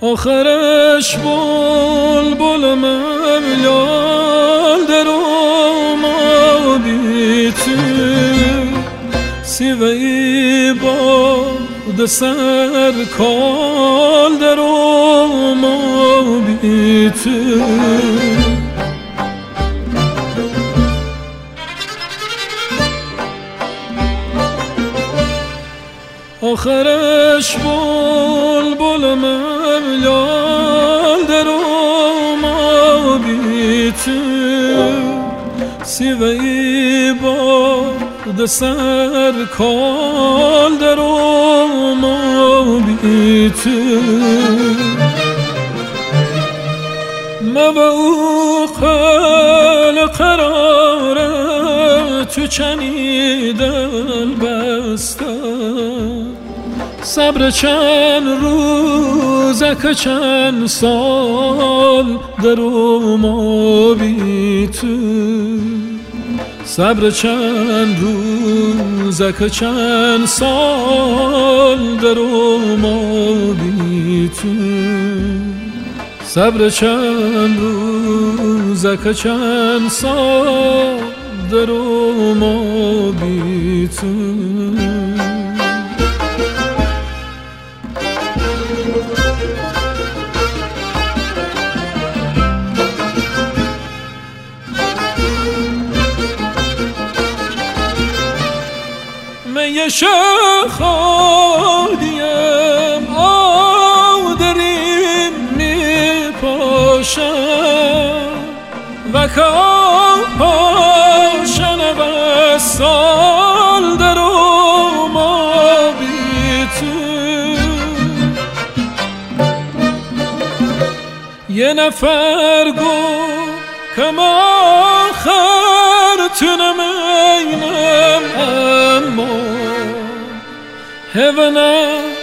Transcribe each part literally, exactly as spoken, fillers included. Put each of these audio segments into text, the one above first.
آخرش بلبل ملال در اومدی تو سیوی باد سر کال در اومدی تو آخرش بلبل ملال در اومدی تو سیوی باد سر کال در اومدی تو مبا او قل قراره تو چنی دل بسته صبر چند روزه که چند سال در اومدی تو صبر چند روزه که چند سال در اومدی تو صبر چند روزه که چند سال در اومدی تو می شخادیم آدریم می پاشم و که پاشن و سال در اومدی تو یه نفر گو کم آخر تو نمینم اما هونه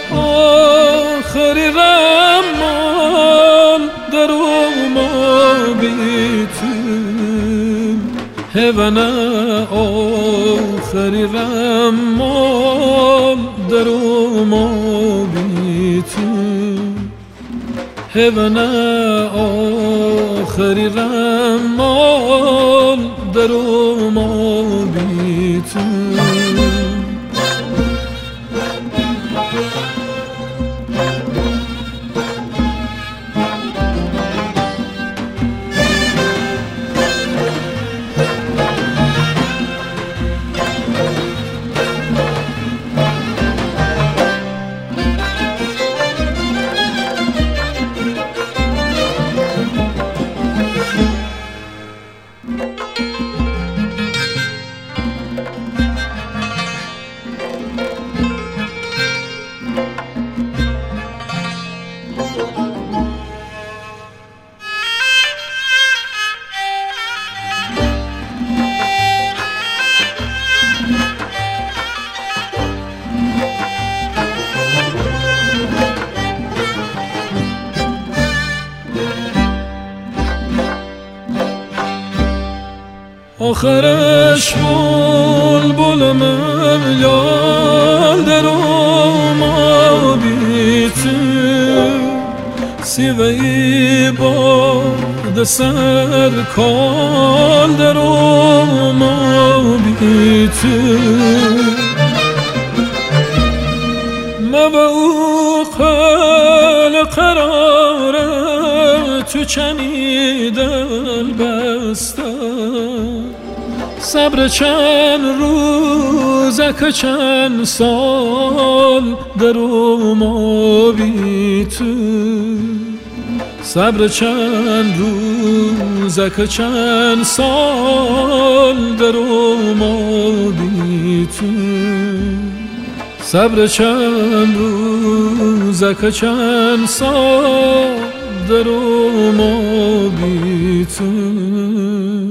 آخری رمال در اومدی تو هونه آخری رمال در اومدی تو هونه آخری رمال در اومدی تو آخرش بلبل ملال در اومدی تو سیوی باد سر کال در اومدی تو مبا او قل قراره تو چنی دل بسته صبر چند روزه که چند سال در اومدی تو صبر چند روزه که چند سال در اومدی تو صبر چند روزه که چند سال در اومدی تو